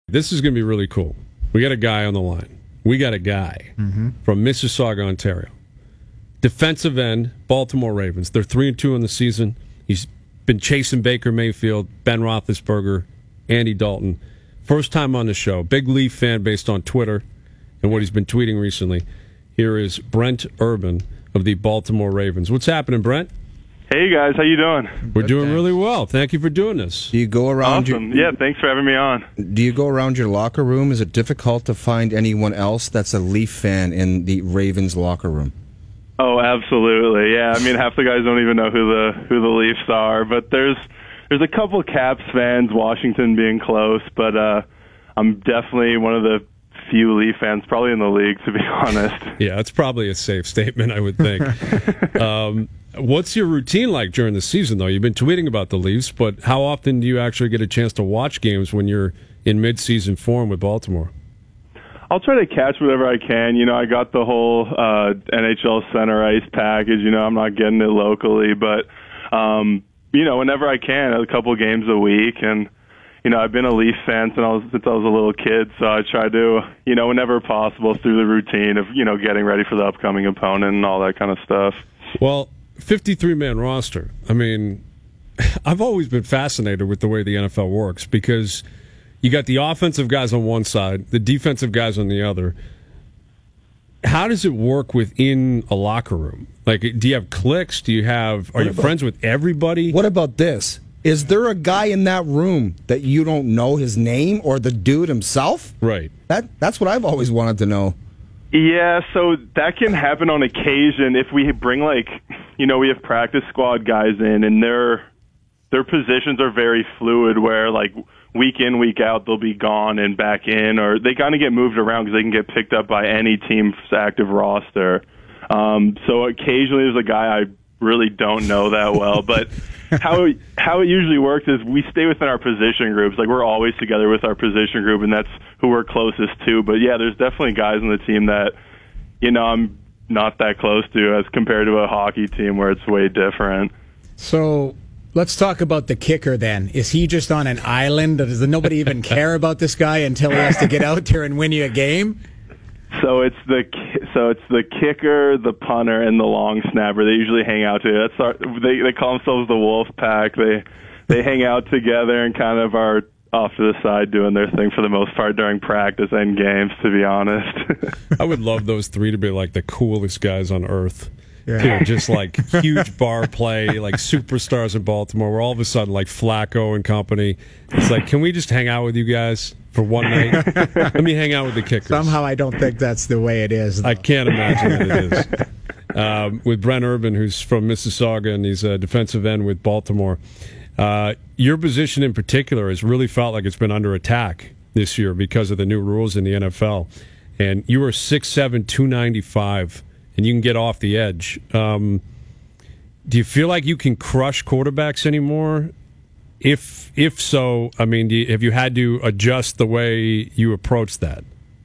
This is going to be really cool. We got a guy on the line. We got a guy from Mississauga, Ontario. Defensive end, Baltimore Ravens. They're 3-2 in the season. He's been chasing Baker Mayfield, Ben Roethlisberger, Andy Dalton. First time on the show. Big Leaf fan based on Twitter and what he's been tweeting recently. Here is Brent Urban of the Baltimore Ravens. What's happening, Brent? Hey guys, how you doing? We're doing really well. Thank you for doing this. Do you go around? Awesome. Yeah, thanks for having me on. Do you go around your locker room? Is it difficult to find anyone else that's a Leaf fan in the Ravens locker room? Oh, absolutely. Yeah, I mean, half the guys don't even know who the Leafs are, but there's a couple Caps fans, Washington being close, but I'm definitely one of the few Leaf fans probably in the league, to be honest. Yeah, it's probably a safe statement, I would think. What's your routine like during the season, though? You've been tweeting about the Leafs, but how often do you actually get a chance to watch games when you're in mid-season form with Baltimore? I'll try to catch whatever I can. You know, I got the whole NHL center ice package. You know, I'm not getting it locally, but, you know, whenever I can, a couple games a week. And, you know, I've been a Leaf fan since I was a little kid, so I try to, you know, whenever possible, through the routine of, you know, getting ready for the upcoming opponent and all that kind of stuff. Well, 53-man roster. I mean, I've always been fascinated with the way the NFL works because you got the offensive guys on one side, the defensive guys on the other. How does it work within a locker room? Like, do you have cliques? Are you friends with everybody? What about this? Is there a guy in that room that you don't know his name or the dude himself? Right. That's what I've always wanted to know. Yeah, so that can happen on occasion if we bring, like, you know, we have practice squad guys in, and their positions are very fluid where, like, week in, week out, they'll be gone and back in, or they kind of get moved around because they can get picked up by any team's active roster. So occasionally there's a guy I really don't know that well, but how it usually works is we stay within our position groups. Like, we're always together with our position group, and that's who we're closest to. But yeah, there's definitely guys on the team that, you know, I'm not that close to as compared to a hockey team where it's way different. So let's talk about the kicker then. Is he just on an island? Does nobody even care about this guy until he has to get out there and win you a game? So it's the kicker, the punter, and the long snapper. They usually hang out together. They call themselves the Wolf Pack. They hang out together and kind of are off to the side doing their thing for the most part during practice and games, to be honest. I would love those three to be like the coolest guys on earth. Yeah. You know, just like huge bar play, like superstars in Baltimore, where all of a sudden, like Flacco and company, it's like, can we just hang out with you guys for one night? Let me hang out with the kickers. Somehow I don't think that's the way it is, though. I can't imagine that it is. With Brent Urban, who's from Mississauga, and he's a defensive end with Baltimore. Your position in particular has really felt like it's been under attack this year because of the new rules in the NFL. And you were 6'7", 295, and you can get off the edge. Do you feel like you can crush quarterbacks anymore? If so, I mean, have you had to adjust the way you approach that?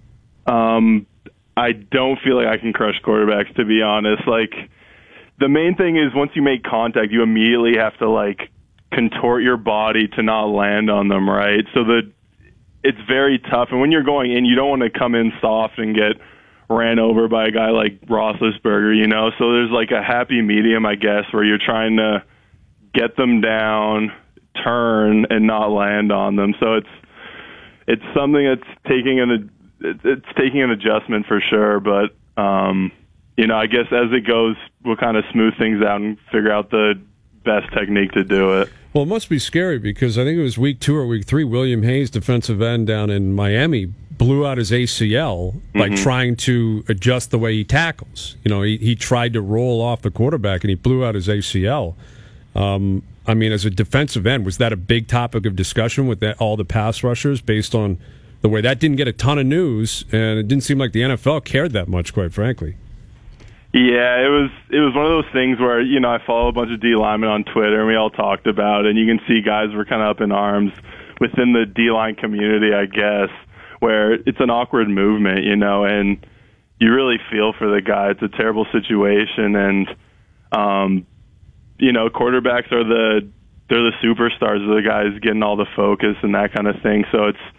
I don't feel like I can crush quarterbacks, to be honest. Like, the main thing is once you make contact, you immediately have to, like, contort your body to not land on them, right? So it's very tough. And when you're going in, you don't want to come in soft and get ran over by a guy like Roethlisberger, you know? So there's like a happy medium, I guess, where you're trying to get them down, turn, and not land on them. So it's something that's taking an adjustment for sure. But, you know, I guess as it goes, we'll kind of smooth things out and figure out the best technique to do it. Well, it must be scary because I think it was week 2 or week 3, William Hayes, defensive end down in Miami, blew out his ACL by trying to adjust the way he tackles. You know, he tried to roll off the quarterback and he blew out his ACL. I mean, as a defensive end, was that a big topic of discussion with all the pass rushers based on the way that didn't get a ton of news, and it didn't seem like the NFL cared that much, quite frankly. Yeah, it was one of those things where, you know, I follow a bunch of D linemen on Twitter, and we all talked about it, and you can see guys were kind of up in arms within the D-line community, I guess, where it's an awkward movement, you know, and you really feel for the guy. It's a terrible situation, and, you know, quarterbacks they're the superstars, they're the guys getting all the focus and that kind of thing, so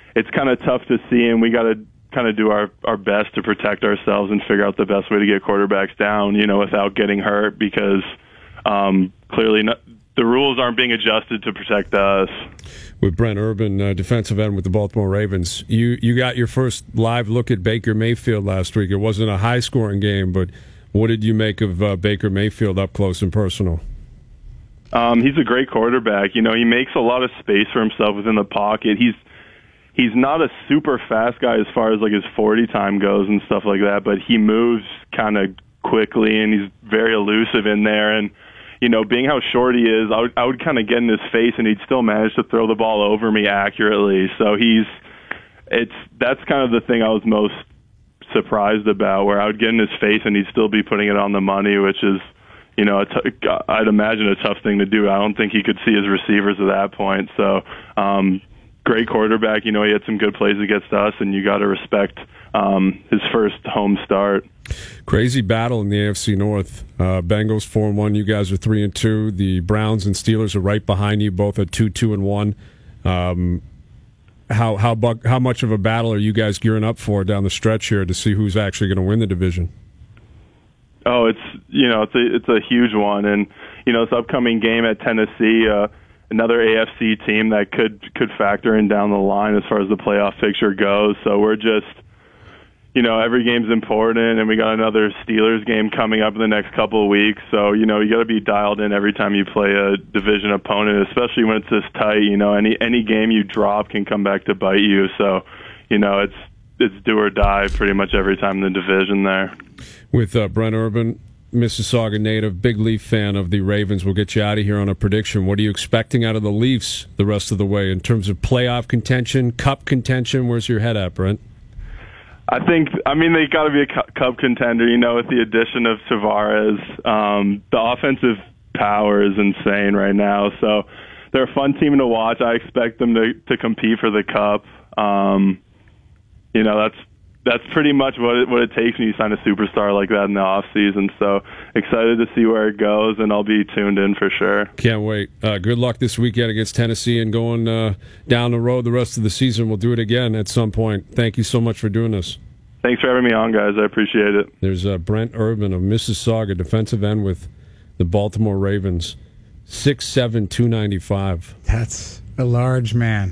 it's kind of tough to see, and we got to kind of do our best to protect ourselves and figure out the best way to get quarterbacks down, without getting hurt, because clearly the rules aren't being adjusted to protect us. With Brent Urban, defensive end with the Baltimore Ravens, you got your first live look at Baker Mayfield last week. It wasn't a high-scoring game, but what did you make of Baker Mayfield up close and personal? He's a great quarterback. He makes a lot of space for himself within the pocket. He's not a super fast guy as far as like his 40 time goes and stuff like that, but he moves kind of quickly and he's very elusive in there. And being how short he is, I would kind of get in his face and he'd still manage to throw the ball over me accurately. So that's kind of the thing I was most surprised about, where I would get in his face and he'd still be putting it on the money, which is, I'd imagine a tough thing to do. I don't think he could see his receivers at that point. So, great quarterback. He had some good plays against us, and you got to respect his first home start. Crazy battle in the AFC North. Bengals 4-1. You guys are 3-2. The Browns and Steelers are right behind you, both at 2-1. How much of a battle are you guys gearing up for down the stretch here to see who's actually going to win the division? Oh, it's a huge one, and this upcoming game at Tennessee, another AFC team that could factor in down the line as far as the playoff picture goes. So we're just, every game's important, and we got another Steelers game coming up in the next couple of weeks. So you got to be dialed in every time you play a division opponent, especially when it's this tight. Any game you drop can come back to bite you. So it's do or die pretty much every time in the division there. With Brent Urban, Mississauga native, big Leaf fan of the Ravens. We'll get you out of here on a prediction. What are you expecting out of the Leafs the rest of the way in terms of playoff contention, cup contention? Where's your head at, Brent? They got to be a cup contender, with the addition of Tavares. The offensive power is insane right now. So they're a fun team to watch. I expect them to compete for the cup. That's pretty much what it takes when you sign a superstar like that in the off season. So excited to see where it goes, and I'll be tuned in for sure. Can't wait. Good luck this weekend against Tennessee, and going down the road the rest of the season. We'll do it again at some point. Thank you so much for doing this. Thanks for having me on, guys. I appreciate it. There's Brent Urban of Mississauga, defensive end with the Baltimore Ravens, 6'7", 295. That's a large man.